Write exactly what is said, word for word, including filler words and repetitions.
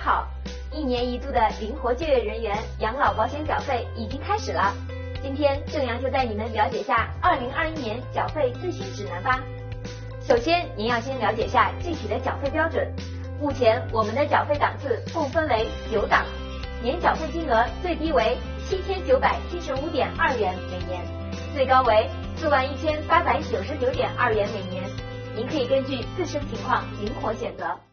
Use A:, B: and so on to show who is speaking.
A: 好，一年一度的灵活就业人员养老保险缴费已经开始了。今天郑阳就带你们了解下二零二一年缴费最新指南吧。首先，您要先了解下具体的缴费标准。目前我们的缴费档次共分为九档，年缴费金额最低为七千九百七十五点二元每年，最高为四万一千八百九十九点二元每年。您可以根据自身情况灵活选择。